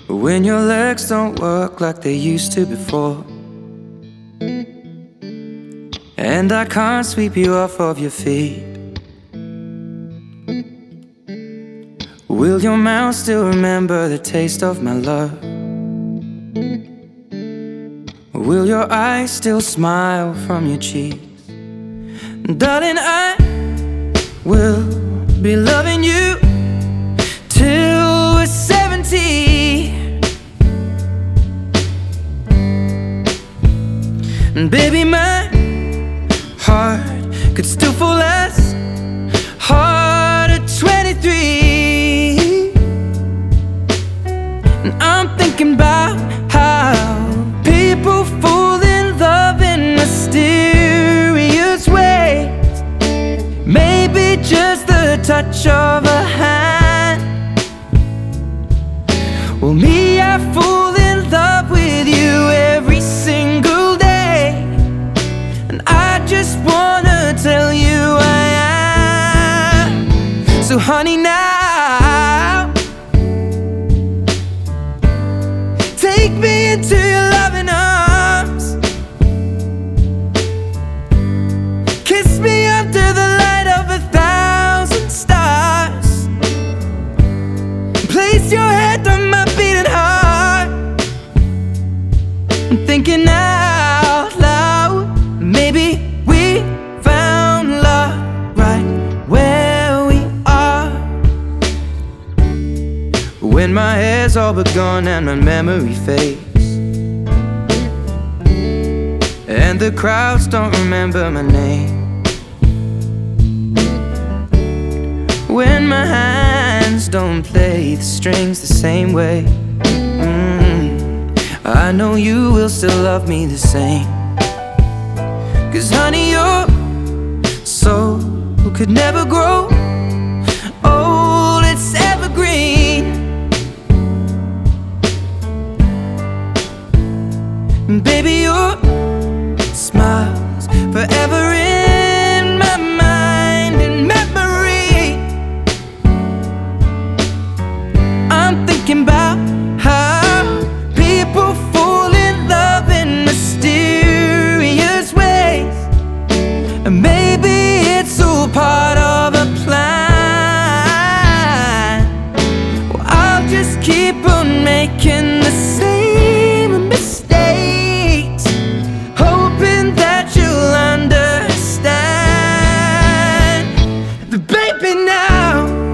when your legs don't work like they used to before, and I can't sweep you off of your feet. Will your mouth still remember the taste of my love? Will your eyes still smile from your cheeks? Darling, I will be loving you till we're 70. And baby, my heart could still fall as hard at 23. And I'm thinking about how people fall in love in mysterious ways. Maybe just the touch of a hand. Well, me, I fall in love with you every single day, and I just wanna tell you I am. So honey, now take me into your loving arms. Kiss me under the light of 1,000 stars. Place your head on my beating heart. I'm thinking out loud, maybe we found love right where we are. When my hair's all but gone and my memory fades, and the crowds don't remember my name, when my hands don't play the strings the same way, I know you will still love me the same. 'Cause honey, your soul could never grow old, it's evergreen. And baby, your smile's forever in my mind and memory. I'm thinking about how people fall in love in mysterious ways, and maybe it's all part of a plan. Well, I'll just keep on making the same mistakes, hoping that you'll understand. But baby, now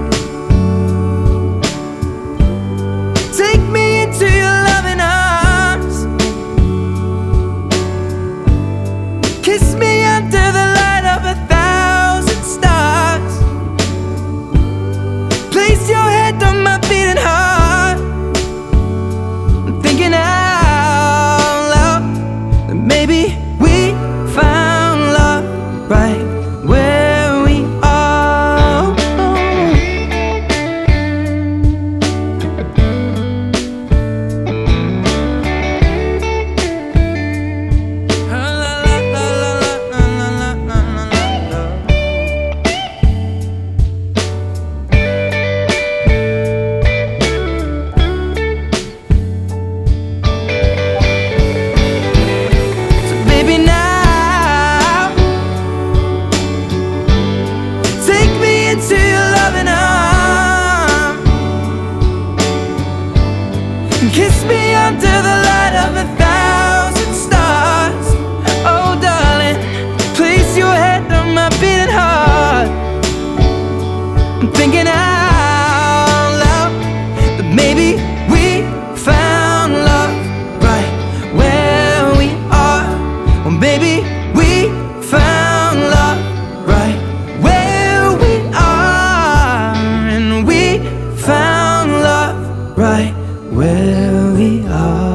take me into your loving arms. Kiss me under the light of 1,000 stars. Place your head on my beating heart. I'm thinking out loud that maybe we found love right where we are. So baby, now take me into your loving arms. Kiss me under the light of 1,000 stars. Oh darling, place your head on my beating heart. I'm thinking out loud that maybe we found love right where we are. Well, maybe we found love right where we are, and we found love right where we are.